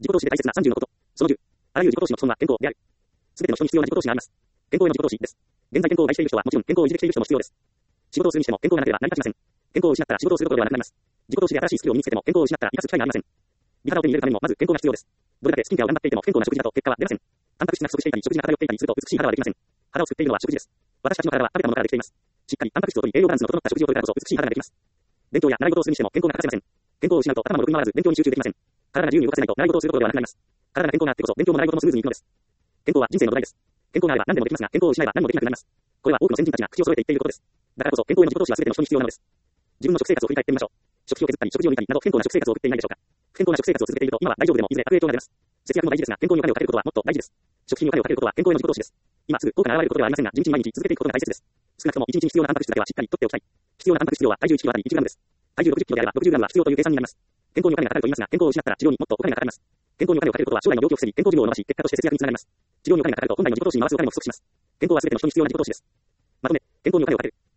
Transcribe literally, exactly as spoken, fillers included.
自己投資で大切なさんじゅうのこと。そのじゅう。あらゆる自己投資の基本は健康である。すべての人に必要な自己投資があります。健康への自己投資です。現在健康を害している人はもちろん健康を維持できている人も必要です。仕事をするにしても健康がなければ成り立ちません。健康を失ったら仕事をすることではなくなります。自己投資で新しいスキルを身につけても健康を失ったら生かす機会がありません。美肌を手に入れるためにもまず健康が必要です。どれだけスキンケアを頑張っていても不健康な食事だと結果は出ません。タンパク質が不足していたり、食事が偏っていたりすると美しい肌はできません。肌を作っているのは食事です。私たちの体は食べたものからできています。しっかりタンパク質を取り栄養バランスの整った食事をとるからこそ美しい肌ができます。勉強や習い事をするにしても健康が欠かせません。健康を失うと頭もろくに回らず勉強に集中できません。体が自由に動かせないと習い事をすることではなくなります。体が健康があってこそ勉強も習い事もスムーズにいくのです。健康は人生の土台です。健康があれば何でもできますが、健康を失えば何もできなくなります。これは多くの先人たちが口を揃えて言っていることです。だからこそ健康への自己投資は全ての人に必要なのです。自分の食生活を振り返ってみましょう。食費を削ったり、食事を抜いたりなど不健康な食生活を送っていないでしょうか。不健康な食生活を続けていると今は大丈夫でもいずれ悪影響が出ます。節約も大事ですが、健康にお金をかけることはもっと大事です。食費にお金をかけることは健康への自己投資です。今すぐ効果が現れることではありませんが、地道に毎日続けていくことが大切です。少なくともいちにちに必要なタンパク質だけはしっかり取っておきたい。必要なタンパク質量は体重いちキロあたりいちグラムです。体重ろくじゅっキロであればろくじゅうグラムは必要という計算になります。健康にお金がかかると言いますが、健康を失ったら治療にもっとお金がかかります。健康にお金をかけることは将来の病気を防ぎ、健康寿命を伸ばし、結果として節約につながります。治療にお金がかかると本来の自己投資に回すお金も不足します。健康は全ての人に必要な自己投資です。まとめ、健康にお金をかける。